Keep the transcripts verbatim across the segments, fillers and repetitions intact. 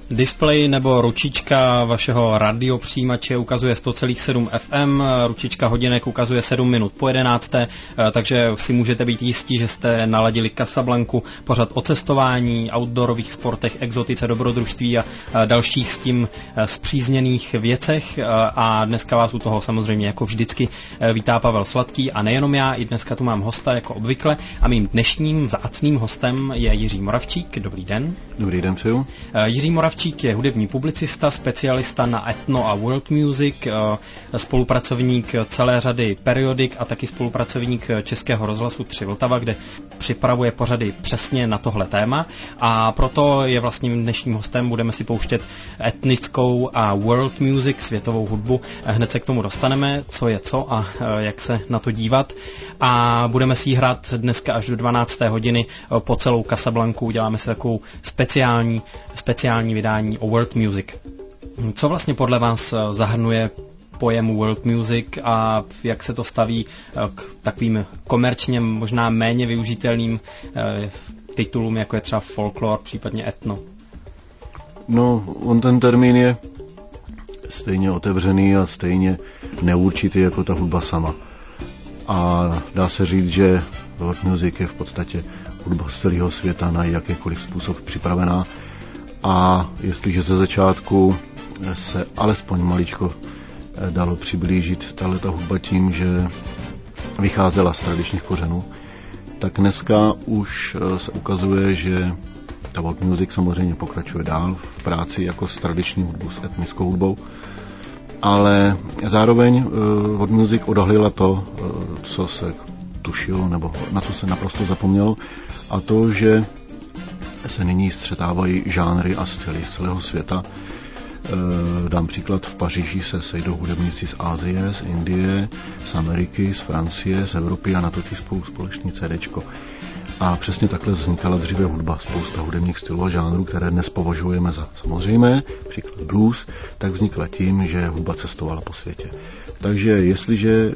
Display nebo ručička vašeho radiopřijímače ukazuje sto celá sedm F M, ručička hodinek ukazuje sedm minut po jedenácté, takže si můžete být jistí, že jste naladili Casablanku, pořad o cestování, outdoorových sportech, exotice, dobrodružství a dalších s tím spřízněných věcech. A dneska vás u toho samozřejmě jako vždycky vítá Pavel Sladký a nejenom já, i dneska tu mám hosta jako obvykle a mým dnešním vzácným hostem je Jiří Moravčík. Dobrý den. Dobrý den, přeju. Jiří Moravčík je hudební publicista, specialista na etno a world music, spolupracovník celé řady periodik a taky spolupracovník Českého rozhlasu tři Vltava, kde připravuje pořady přesně na tohle téma a proto je vlastně dnešním hostem. Budeme si pouštět etnickou a world music, světovou hudbu. Hned se k tomu dostaneme, co je co a jak se na to dívat. A budeme si ji hrát dneska až do dvanácté hodiny po celou Casablanku. Uděláme si takovou speciální, speciální vydání o world music. Co vlastně podle vás zahrnuje pojem world music a jak se to staví k takovým komerčně možná méně využitelným titulům, jako je třeba folklor, případně etno? No, on ten termín je stejně otevřený a stejně neurčitý jako ta hudba sama. A dá se říct, že world music je v podstatě hudba z celého světa na jakýkoliv způsob připravená. A jestliže ze začátku se alespoň maličko dalo přiblížit tahleta hudba tím, že vycházela z tradičních kořenů, tak dneska už se ukazuje, že ta world music samozřejmě pokračuje dál v práci jako s tradiční hudbou, s etnickou hudbou, ale zároveň world music odahlila to, co se tušilo, nebo na co se naprosto zapomnělo, a to, že se nyní střetávají žánry a styly z celého světa. Dám příklad, v Paříži se sejdou hudebníci z Asie, z Indie, z Ameriky, z Francie, z Evropy a natočí spolu společný CDčko. A přesně takhle vznikala dříve hudba, spousta hudebních stylů a žánrů, které dnes považujeme za samozřejmé, příklad blues, tak vznikla tím, že hudba cestovala po světě. Takže jestliže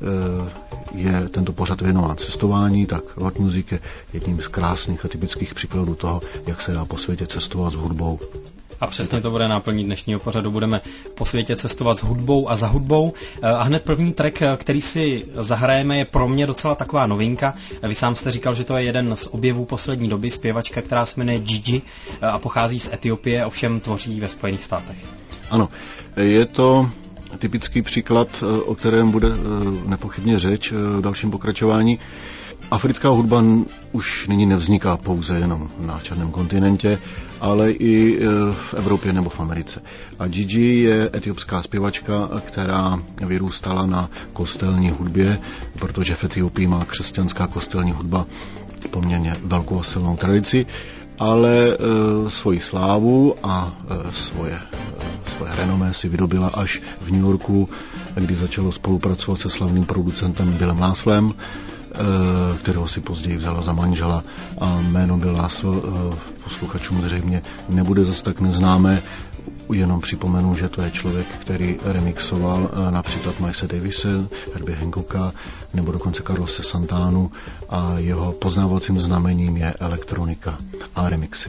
je tento pořad věnován cestování, tak world music je jedním z krásných a typických příkladů toho, jak se dá po světě cestovat s hudbou. A přesně to bude náplní dnešního pořadu. Budeme po světě cestovat s hudbou a za hudbou. A hned první track, který si zahrajeme, je pro mě docela taková novinka. Vy sám jste říkal, že to je jeden z objevů poslední doby, zpěvačka, která se jmenuje Gigi a pochází z Etiopie, ovšem tvoří ve Spojených státech. Ano, je to typický příklad, o kterém bude nepochybně řeč v dalším pokračování. Africká hudba už nyní nevzniká pouze jenom na černém kontinentě, ale i v Evropě nebo v Americe. A Gigi je etiopská zpěvačka, která vyrůstala na kostelní hudbě, protože v Etiopii má křesťanská kostelní hudba poměrně velkou a silnou tradici, ale e, svoji slávu a e, svoje, e, svoje renomé si vydobila až v New Yorku, kdy začalo spolupracovat se slavným producentem Billem Laswellem, kterého si později vzala za manžela, a jméno Bill Laswell posluchačům zřejmě nebude zase tak neznámé. Jenom připomenu, že to je člověk, který remixoval například Milese Davise, Herbie Hancocka nebo dokonce Carlose Santanu, a jeho poznávacím znamením je elektronika a remixy.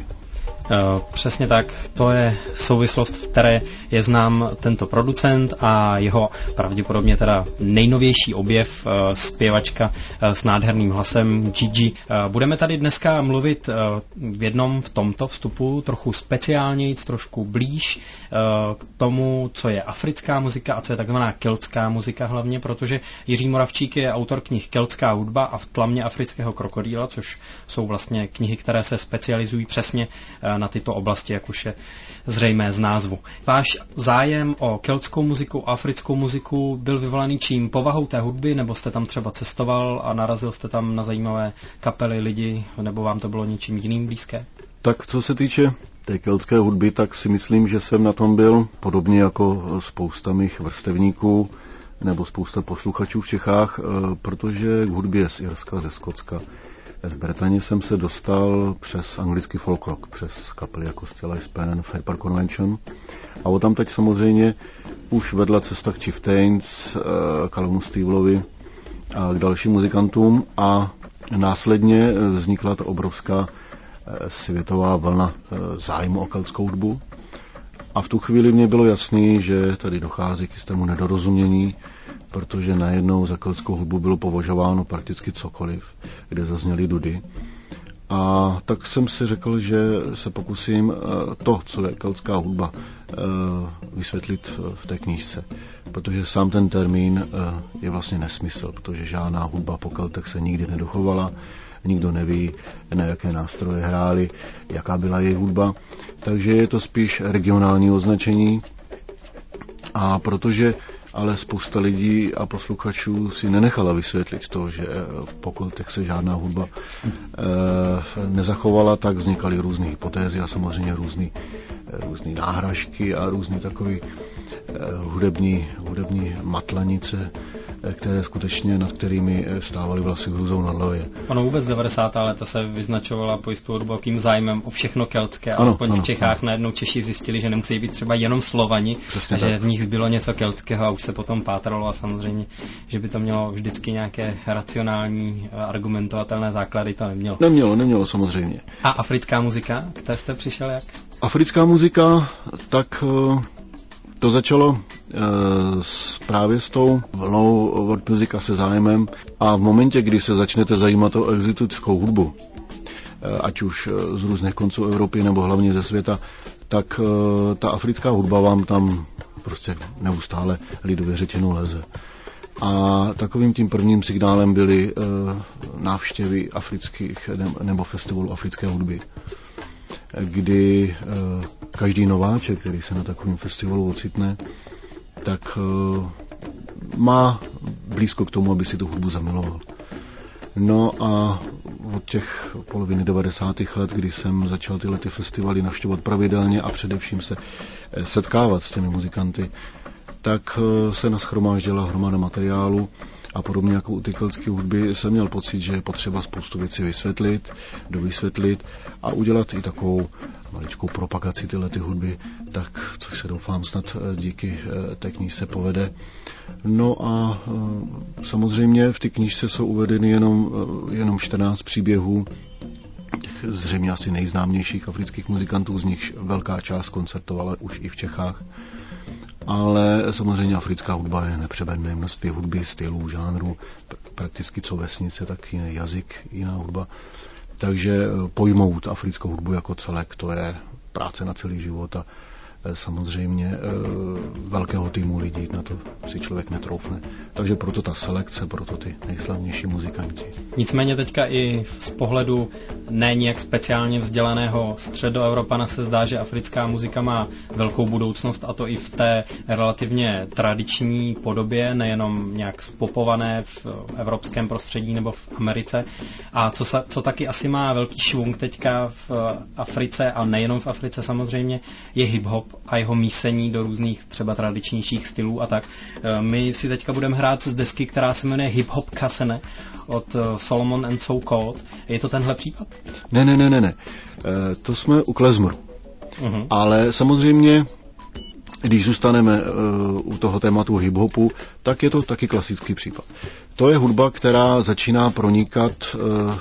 Přesně tak, to je souvislost, v které je znám tento producent a jeho pravděpodobně teda nejnovější objev, zpěvačka s nádherným hlasem Gigi. Budeme tady dneska mluvit v jednom v tomto vstupu trochu speciálněji, trošku blíž k tomu, co je africká muzika a co je takzvaná keltská muzika hlavně, protože Jiří Moravčík je autor knih Keltská hudba a V tlamě afrického krokodýla, což jsou vlastně knihy, které se specializují přesně na tyto oblasti, jak už je zřejmé z názvu. Váš zájem o keltskou muziku, africkou muziku byl vyvolaný čím? Povahou té hudby, nebo jste tam třeba cestoval a narazil jste tam na zajímavé kapely, lidi, nebo vám to bylo něčím jiným blízké? Tak co se týče té keltské hudby, tak si myslím, že jsem na tom byl podobně jako spousta mých vrstevníků nebo spousta posluchačů v Čechách, protože k hudbě z Irska, ze Skotska, z Bretaně jsem se dostal přes anglický folk rock, přes kapely jako Still Ice Pen, Fairport Convention. A o tam teď samozřejmě už vedla cesta k Chieftains, Callum Stevelovi a k dalším muzikantům, a následně vznikla ta obrovská světová vlna zájmu o keltskou hudbu. A v tu chvíli mě bylo jasný, že tady dochází k jistému nedorozumění, protože najednou za keltskou hudbu bylo považováno prakticky cokoliv, kde zazněly dudy. A tak jsem si řekl, že se pokusím to, co je keltská hudba, vysvětlit v té knížce. Protože sám ten termín je vlastně nesmysl, protože žádná hudba po Keltech se nikdy nedochovala, nikdo neví, na jaké nástroje hráli, jaká byla jejich hudba. Takže je to spíš regionální označení. A protože ale spousta lidí a posluchačů si nenechala vysvětlit to, že po Keltech se žádná hudba e, nezachovala, tak vznikaly různé hypotézy a samozřejmě různé různý náhražky a různé takové e, hudební, hudební matlanice, které skutečně, nad kterými stávaly vlasy hrůzou na hlavě. Ono vůbec devadesátá léta se vyznačovala po jistou hlubokým zájmem o všechno keltské, ano, alespoň ano, v Čechách ano. Najednou Češi zjistili, že nemusí být třeba jenom Slovani, Přesně a že tak. v nich zbylo něco keltského a už se potom pátralo a samozřejmě, že by to mělo vždycky nějaké racionální argumentovatelné základy, to nemělo. Nemělo, nemělo samozřejmě. A africká muzika, k té jste přišel jak? Africká muzika, tak to začalo právě s tou vlnou world music a se zájmem a v momentě, kdy se začnete zajímat o exotickou hudbu, ať už z různých konců Evropy nebo hlavně ze světa, tak ta africká hudba vám tam prostě neustále lidově řečeno leze. A takovým tím prvním signálem byly návštěvy afrických nebo festivalů africké hudby, kdy každý nováček, který se na takovém festivalu ocitne, tak má blízko k tomu, aby si tu hudbu zamiloval. No a od těch poloviny devadesátých let, kdy jsem začal tyhle ty festivaly navštěvovat pravidelně a především se setkávat s těmi muzikanty, tak se nashromáždila hromada materiálu a podobně jako u ty keltské hudby jsem měl pocit, že je potřeba spoustu věcí vysvětlit, dovysvětlit a udělat i takovou maličkou propagaci tyhle ty hudby, tak což se doufám snad díky té knížce povede. No a samozřejmě v té knížce jsou uvedeny jenom, jenom čtrnáct příběhů těch zřejmě asi nejznámějších afrických muzikantů, z nichž velká část koncertovala už i v Čechách. Ale samozřejmě africká hudba je nepřeberné množství hudby, stylů, žánrů, prakticky co vesnice, tak jiný jazyk, jiná hudba. Takže pojmout africkou hudbu jako celek, to je práce na celý život a samozřejmě velkého týmu lidí, na to si člověk netroufne. Takže proto ta selekce, proto ty nejslavnější muzikanti. Nicméně teďka i z pohledu ne nijak speciálně vzdělaného středoevropana se zdá, že africká muzika má velkou budoucnost, a to i v té relativně tradiční podobě, nejenom nějak spopované v evropském prostředí nebo v Americe. A co, sa, co taky asi má velký švung teďka v Africe, a nejenom v Africe samozřejmě, je hip-hop a jeho mísení do různých třeba tradičnějších stylů a tak. My si teďka budeme hrát z desky, která se jmenuje Hip Hop Kasene od Solomon and So Called. Je to tenhle případ? Ne, ne, ne, ne, ne. E, to jsme u klezmoru. Uh-huh. Ale samozřejmě, když zůstaneme uh, u toho tématu hip-hopu, tak je to taky klasický případ. To je hudba, která začíná pronikat uh,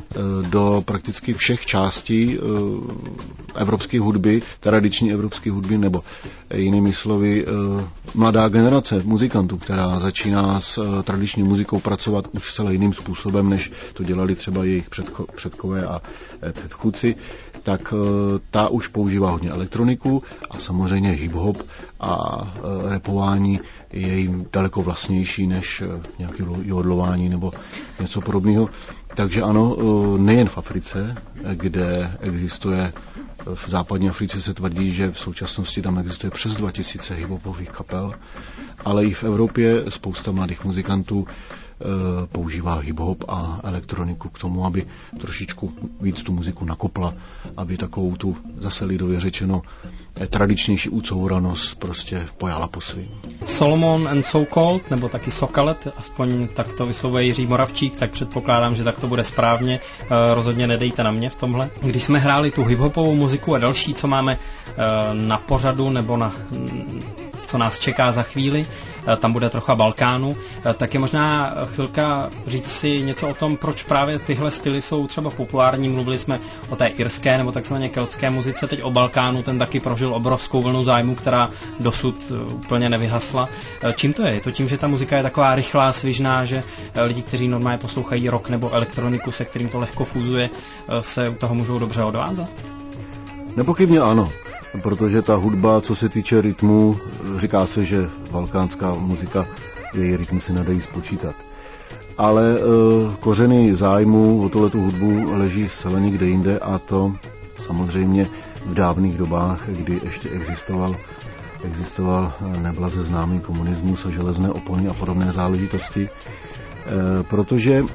do prakticky všech částí evropské hudby, tradiční evropské hudby, nebo jinými slovy mladá generace muzikantů, která začíná s tradiční muzikou pracovat už zcela jiným způsobem, než to dělali třeba jejich předko, předkové a předchůdci, tak ta už používá hodně elektroniku a samozřejmě hip-hop a rapování je jim daleko vlastnější než nějaké jodlování nebo něco podobného. Takže ano, nejen v Africe, kde existuje, v západní Africe se tvrdí, že v současnosti tam existuje přes dva tisíce hip-hopových kapel, ale i v Evropě spousta mladých muzikantů používá hip-hop a elektroniku k tomu, aby trošičku víc tu muziku nakopla, aby takovou tu zase lidově řečeno tradičnější ucouranost prostě pojala po svým. Solomon and So Called, nebo taky Sokalet, aspoň tak to vyslovuje Jiří Moravčík, tak předpokládám, že tak to bude správně. Rozhodně nedejte na mě v tomhle. Když jsme hráli tu hiphopovou muziku a další, co máme na pořadu, nebo na, co co nás čeká za chvíli, tam bude trocha Balkánu, tak je možná chvilka říct si něco o tom, proč právě tyhle styly jsou třeba populární. Mluvili jsme o té irské nebo takzvaně keltské muzice, teď o Balkánu, ten taky prožil obrovskou vlnu zájmu, která dosud úplně nevyhasla. Čím to je? Je to tím, že ta muzika je taková rychlá, svižná, že lidi, kteří normálně poslouchají rock nebo elektroniku, se kterým to lehko fúzuje, se u toho můžou dobře odvázat? Nepochybně ano, protože ta hudba, co se týče rytmu, říká se, že balkánská muzika, její rytmy se nedají spočítat. Ale e, kořeny zájmu o tuhletu hudbu leží zcela někde jinde, a to samozřejmě v dávných dobách, kdy ještě existoval, existoval neblaze známý komunismus a železné opony a podobné záležitosti, e, protože e,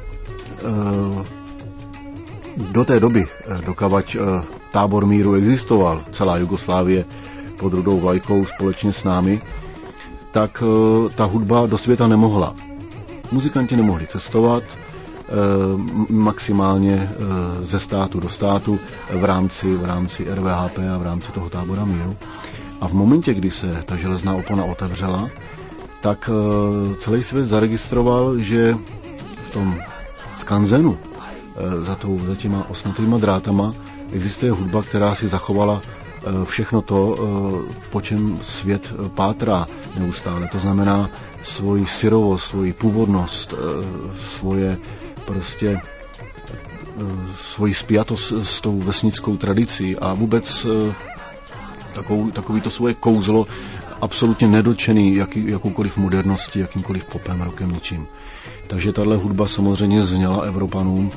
do té doby, dokavať tábor míru existoval, celá Jugoslávie pod rudou vlajkou společně s námi, tak ta hudba do světa nemohla. Muzikanti nemohli cestovat, maximálně ze státu do státu v rámci, v rámci R V H P a v rámci toho tábora míru. A v momentě, kdy se ta železná opona otevřela, tak celý svět zaregistroval, že v tom skanzenu za, tou, za těma osnatýma drátama existuje hudba, která si zachovala všechno to, po čem svět pátrá neustále. To znamená svoji syrovost, svoji původnost, svoje prostě svoji spjatost s tou vesnickou tradicí a vůbec takovou, takový to svoje kouzlo absolutně nedotčený jaký, jakoukoliv moderností, jakýmkoliv popem, rockem, ničím. Takže tahle hudba samozřejmě zněla Evropanům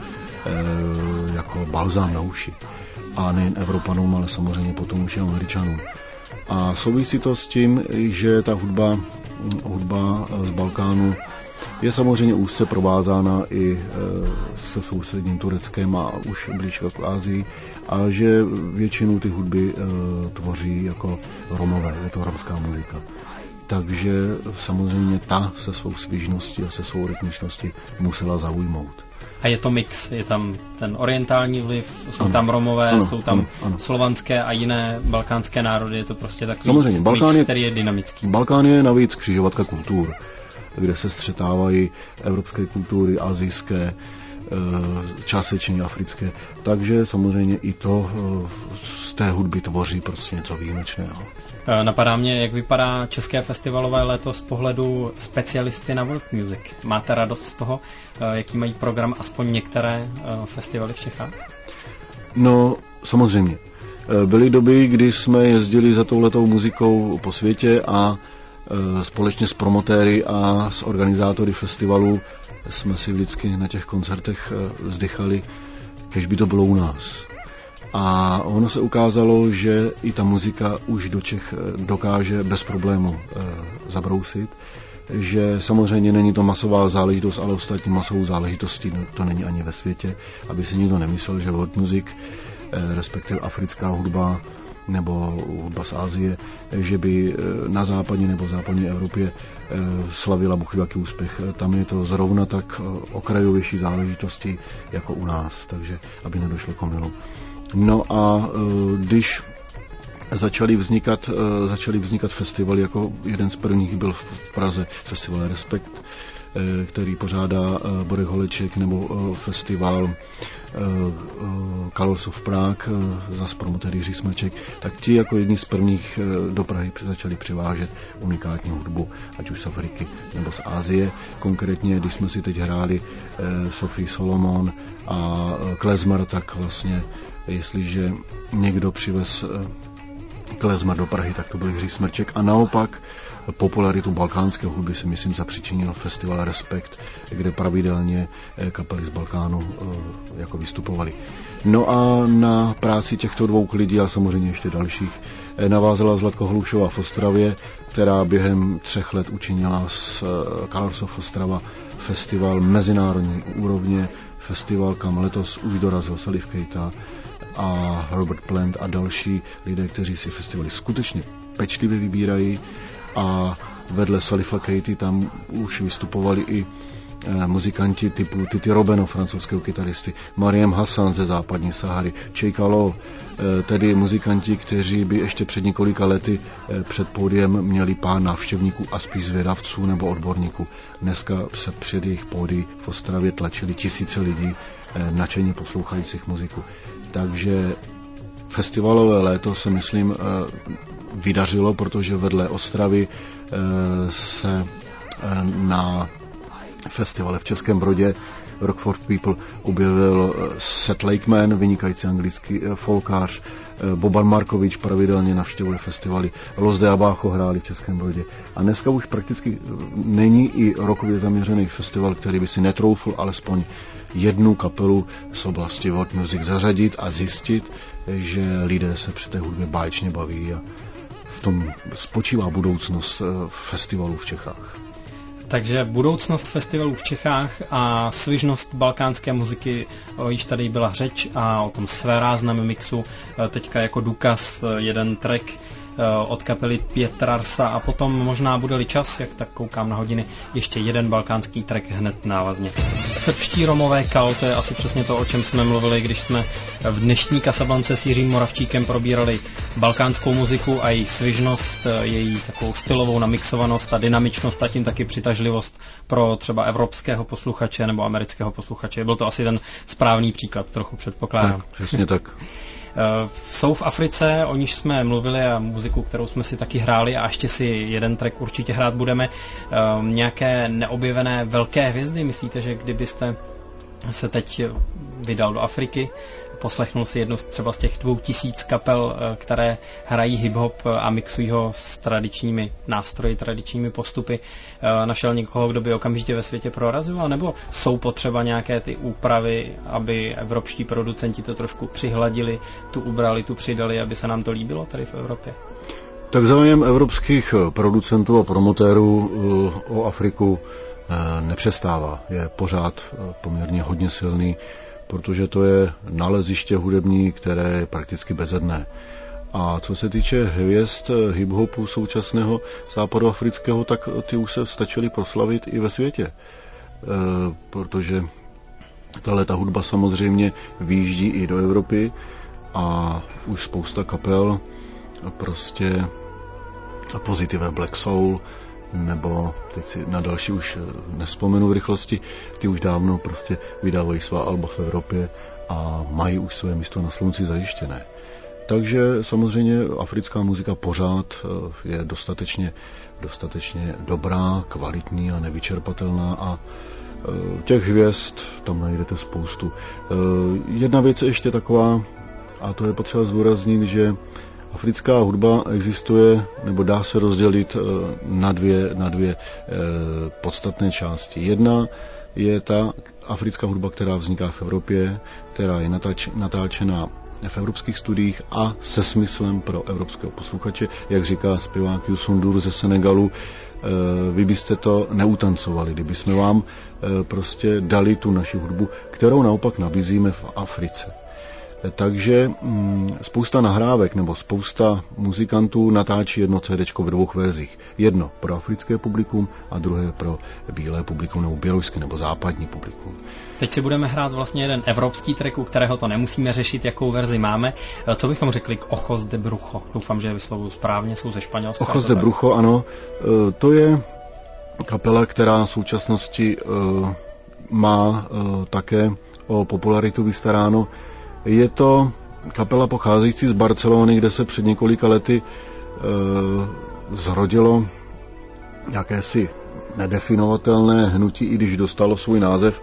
e, jako balzám na uši. A nejen Evropanům, ale samozřejmě potom už i Američanům. A souvisí to s tím, že ta hudba, hudba z Balkánu je samozřejmě úzce provázána i se sousedním Tureckem a už blíž k Ázii, a že většinu ty hudby tvoří jako Romové, je to romská muzika. Takže samozřejmě ta se svou svižností a se svou rytmičností musela zaujmout. A je to mix, je tam ten orientální vliv, jsou ano, tam Romové, ano, jsou tam ano, ano. slovanské a jiné balkánské národy, je to prostě takový samozřejmě, Balkán mix, je, který je dynamický. Balkán je navíc křižovatka kultur, kde se střetávají evropské kultury, asijské, částečně africké. Takže samozřejmě i to z té hudby tvoří prostě něco výjimečného. Napadá mě, jak vypadá české festivalové léto z pohledu specialisty na world music. Máte radost z toho, jaký mají program aspoň některé festivaly v Čechách? No, samozřejmě. Byly doby, kdy jsme jezdili za touhletou muzikou po světě a společně s promotéry a s organizátory festivalů jsme si vždycky na těch koncertech vzdychali, kež by to bylo u nás. A ono se ukázalo, že i ta muzika už do Čech dokáže bez problému zabrousit, že samozřejmě není to masová záležitost, ale ostatní masovou záležitostí to není ani ve světě, aby si nikdo nemyslel, že world music, respektive africká hudba nebo hudba z Asie, že by na západě nebo západní Evropě slavila Bůh ví jaký úspěch. Tam je to zrovna tak okrajovější záležitosti jako u nás, takže aby nedošlo k omylu. No a když začaly vznikat, začaly vznikat festivaly, jako jeden z prvních byl v Praze festival Respekt, který pořádá Borek Holeček, nebo festival Colors of Prague, zas promotér Jiří Smrček, tak ti jako jedni z prvních do Prahy začali přivážet unikátní hudbu, ať už z Afriky nebo z Asie. Konkrétně, když jsme si teď hráli Sophie Solomon a klezmer, tak vlastně jestliže někdo přivez klezmer do Prahy, tak to byl Jiří Smrček. A naopak popularitu balkánské hudby si myslím zapříčinil festival Respekt, kde pravidelně kapely z Balkánu jako vystupovali. No a na práci těchto dvou lidí a samozřejmě ještě dalších navázala Zlatko Hlušová v Ostravě, která během třech let učinila z Colors of Ostrava festival mezinárodní úrovně, festival, kam letos už dorazil Salif Keita a Robert Plant a další lidé, kteří si festivaly skutečně pečlivě vybírají, a vedle Salifa Keity tam už vystupovali i muzikanti typu Titi Robeno, francouzského kytaristy, Mariam Hassan ze západní Sahary, Cheika Lo, tedy muzikanti, kteří by ještě před několika lety před pódiem měli pár návštěvníků a spíš zvědavců nebo odborníků. Dneska se před jejich pódy v Ostravě tlačili tisíce lidí nadšeně poslouchajících muziku. Takže festivalové léto se myslím vydařilo, protože vedle Ostravy se na festivale v Českém Brodě Rock for People objevil Seth Lakeman, vynikající anglický folkář, Boban Markovič pravidelně navštěvuje festivaly, Los de Abajo hráli v Českém Brodě. A dneska už prakticky není i rokově zaměřený festival, který by si netroufl alespoň jednu kapelu z oblasti world music zařadit a zjistit, že lidé se při té hudbě báječně baví a v tom spočívá budoucnost festivalů v Čechách. Takže budoucnost festivalů v Čechách a svižnost balkánské muziky, o již tady byla řeč a o tom svérázném mixu, teďka jako důkaz jeden track od kapely Pietrarsa a potom možná bude-li čas, jak tak koukám na hodiny, ještě jeden balkánský track hned návazně. Srbští Romové Kal, to je asi přesně to, o čem jsme mluvili, když jsme v dnešní Kasablance s Jiřím Moravčíkem probírali balkánskou muziku a její svižnost, její takovou stylovou namixovanost a dynamičnost a tím taky přitažlivost pro třeba evropského posluchače nebo amerického posluchače. Byl to asi ten správný příklad, trochu předpokládám. Tak, přesně tak. Jsou v Africe, o níž jsme mluvili a muziku, kterou jsme si taky hráli a ještě si jeden track určitě hrát budeme. Nějaké neobjevené velké hvězdy, myslíte, že kdybyste se teď vydal do Afriky, poslechnul si jednu z třeba z těch dvou tisíc kapel, které hrají hip-hop a mixují ho s tradičními nástroji, tradičními postupy, našel někoho, kdo by okamžitě ve světě prorazil, nebo jsou potřeba nějaké ty úpravy, aby evropští producenti to trošku přihladili, tu ubrali, tu přidali, aby se nám to líbilo tady v Evropě? Tak zájem evropských producentů a promotérů o Afriku nepřestává. Je pořád poměrně hodně silný, protože to je naleziště hudební, které je prakticky bezedné. A co se týče hvězd hip-hopu současného západoafrického, tak ty už se stačily proslavit i ve světě. E, protože tahleta hudba samozřejmě vyjíždí i do Evropy a už spousta kapel prostě Positive Black Soul nebo teď si na další už nespomenu v rychlosti, ty už dávno prostě vydávají svá alba v Evropě a mají už své místo na slunci zajištěné. Takže samozřejmě africká muzika pořád je dostatečně, dostatečně dobrá, kvalitní a nevyčerpatelná a těch hvězd tam najdete spoustu. Jedna věc je ještě taková, a to je potřeba zdůraznit, že africká hudba existuje, nebo dá se rozdělit na dvě, na dvě podstatné části. Jedna je ta africká hudba, která vzniká v Evropě, která je natáč, natáčena v evropských studiích a se smyslem pro evropského posluchače. Jak říká zpěvák Youssou N'Dour ze Senegalu, vy byste to neutancovali, kdyby jsme vám prostě dali tu naši hudbu, kterou naopak nabízíme v Africe. Takže mm, spousta nahrávek nebo spousta muzikantů natáčí jedno CDčko v dvou verzích. Jedno pro africké publikum a druhé pro bílé publikum nebo běloruské nebo západní publikum. Teď si budeme hrát vlastně jeden evropský track, u kterého to nemusíme řešit, jakou verzi máme. Co bychom řekli k Ojos de Brujo? Doufám, že je vyslovuju správně, jsou ze Španělska. Ojos de Brujo, ano. To je kapela, která v současnosti má také o popularitu vystaráno. Je to kapela pocházející z Barcelony, kde se před několika lety e, zrodilo jakési nedefinovatelné hnutí, i když dostalo svůj název.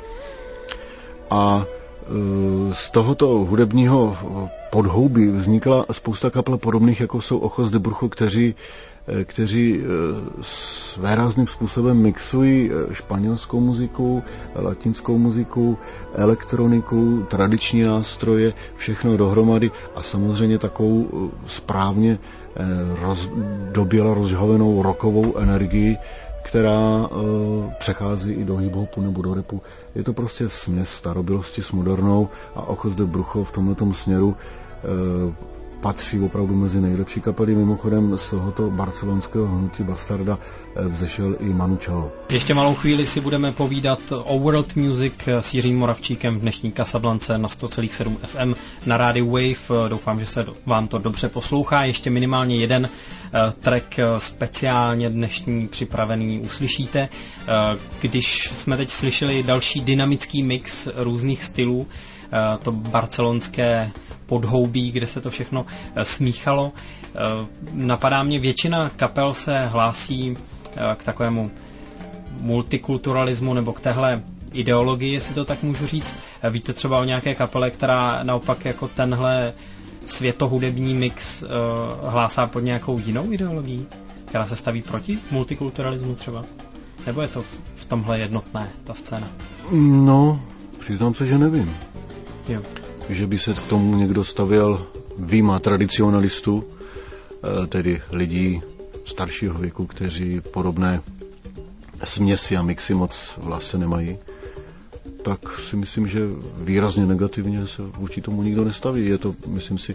A e, z tohoto hudebního podhoubí vznikla spousta kapel podobných, jako jsou Ojos de Brujo, kteří, kteří svérázným způsobem mixují španělskou muziku, latinskou muziku, elektroniku, tradiční nástroje, všechno dohromady a samozřejmě takovou správně roz, doběle rozžhavenou rockovou energii, která uh, přechází i do hip-hopu nebo do rapu. Je to prostě směs starobylosti s modernou a Ojos de Brujo v tomhletom směru uh, patří opravdu mezi nejlepší kapely. Mimochodem z tohoto barcelonského hnutí Bastarda vzešel i Manu Chao. Ještě malou chvíli si budeme povídat o World Music s Jiřím Moravčíkem v dnešní Kasablance na sto celá sedm F M na rádiu Wave. Doufám, že se vám to dobře poslouchá. Ještě minimálně jeden track speciálně dnešní připravený uslyšíte. Když jsme teď slyšeli další dynamický mix různých stylů, to barcelonské podhoubí, kde se to všechno smíchalo. Napadá mě, většina kapel se hlásí k takovému multikulturalismu nebo k téhle ideologii, jestli to tak můžu říct. Víte třeba o nějaké kapele, která naopak jako tenhle světohudební mix hlásá pod nějakou jinou ideologií, která se staví proti multikulturalismu třeba? Nebo je to v tomhle jednotné, ta scéna? No, přiznám se, že nevím. Jo. Že by se k tomu někdo stavěl výjima tradicionalistů, tedy lidí staršího věku, kteří podobné směsi a mixy moc vlastně nemají, tak si myslím, že výrazně negativně se vůči tomu nikdo nestaví. Je to, myslím si,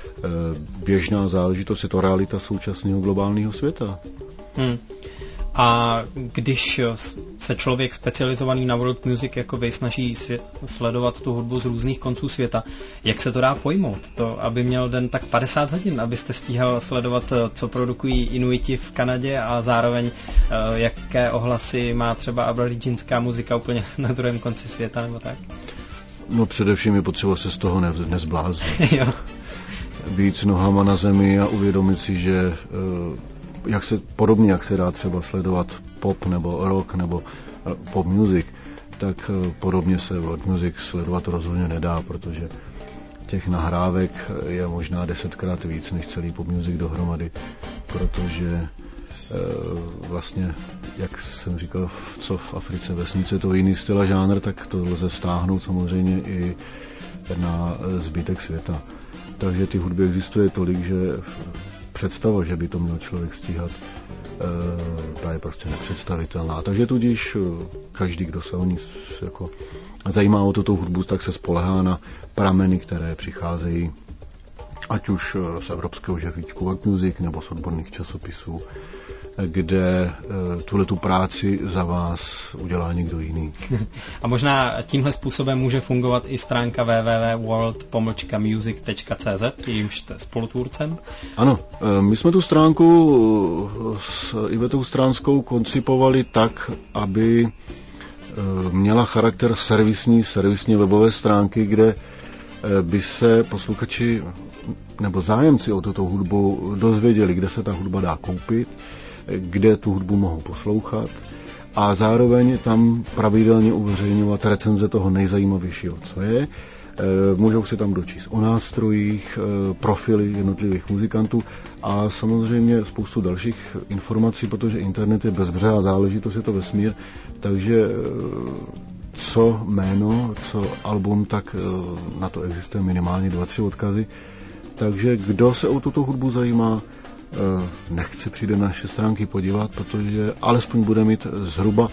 běžná záležitost, je to realita současného globálního světa. Hmm. A když se člověk specializovaný na world music jako vy snaží sledovat tu hudbu z různých konců světa, jak se to dá pojmout? To, aby měl den tak padesát hodin, abyste stíhal sledovat, co produkují Inuiti v Kanadě a zároveň jaké ohlasy má třeba aborigenská muzika úplně na druhém konci světa, nebo tak? No především je potřeba se z toho ne- nezbláznit. Být nohama na zemi a uvědomit si, že jak se, podobně jak se dá třeba sledovat pop nebo rock nebo pop music, tak podobně se world music sledovat rozhodně nedá, protože těch nahrávek je možná desetkrát víc než celý pop music dohromady, protože vlastně, jak jsem říkal, co v Africe vesnice to jiný styl a žánr, tak to lze vztáhnout samozřejmě i na zbytek světa. Takže ty hudby existuje tolik, že představa, že by to měl člověk stíhat, ta je prostě nepředstavitelná. Takže tudíž každý, kdo se o ní jako zajímá o tuto hudbu, tak se spolehá na prameny, které přicházejí ať už z evropského žebříčku World Music nebo z odborných časopisů, kde tuhletu práci za vás udělá někdo jiný. A možná tímhle způsobem může fungovat i stránka w w w tečka world pomlčka music tečka c z, jejímž jste spolutvůrcem? Ano, my jsme tu stránku s Ivetou Stránskou koncipovali tak, aby měla charakter servisní, servisně webové stránky, kde by se posluchači nebo zájemci o tuto hudbu dozvěděli, kde se ta hudba dá koupit, kde tu hudbu mohou poslouchat a zároveň tam pravidelně uveřejňovat recenze toho nejzajímavějšího, co je. Můžou si tam dočíst o nástrojích, profily jednotlivých muzikantů a samozřejmě spoustu dalších informací, protože internet je bezbřehá záležitost, je to vesmír, takže co jméno, co album, tak na to existuje minimálně dva, tři odkazy. Takže kdo se o tuto hudbu zajímá, nechce přijde na naše stránky podívat, protože alespoň bude mít zhruba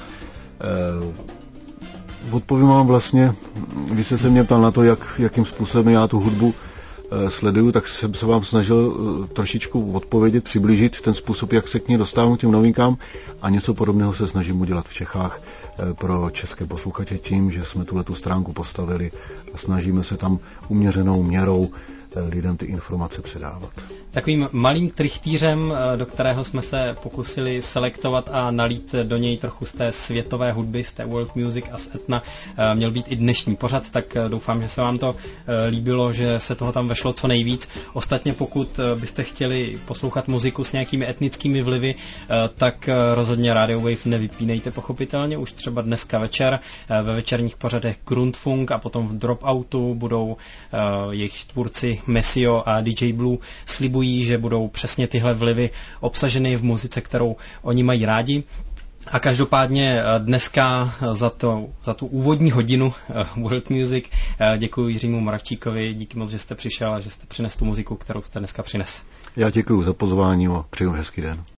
odpovím vám vlastně, když jste se mě ptal na to, jak, jakým způsobem já tu hudbu sleduju, tak jsem se vám snažil trošičku odpovědět, přiblížit ten způsob, jak se k ní dostávám k těm novinkám a něco podobného se snažím udělat v Čechách pro české posluchače tím, že jsme tuhletu stránku postavili a snažíme se tam uměřenou měrou lidem ty informace předávat. Takovým malým trichtýřem, do kterého jsme se pokusili selektovat a nalít do něj trochu z té světové hudby, z té world music a z etna, měl být i dnešní pořad, tak doufám, že se vám to líbilo, že se toho tam vešlo co nejvíc. Ostatně pokud byste chtěli poslouchat muziku s nějakými etnickými vlivy, tak rozhodně Radio Wave nevypínejte pochopitelně, už třeba dneska večer ve večerních pořadech Grundfunk a potom v Dropoutu budou jejich tvůrci Messio a D J Blue slibují, že budou přesně tyhle vlivy obsaženy v muzice, kterou oni mají rádi. A každopádně dneska za, to, za tu úvodní hodinu World Music děkuji Jiřímu Moravčíkovi, díky moc, že jste přišel a že jste přinesl tu muziku, kterou jste dneska přines. Já děkuji za pozvání a přeju hezký den.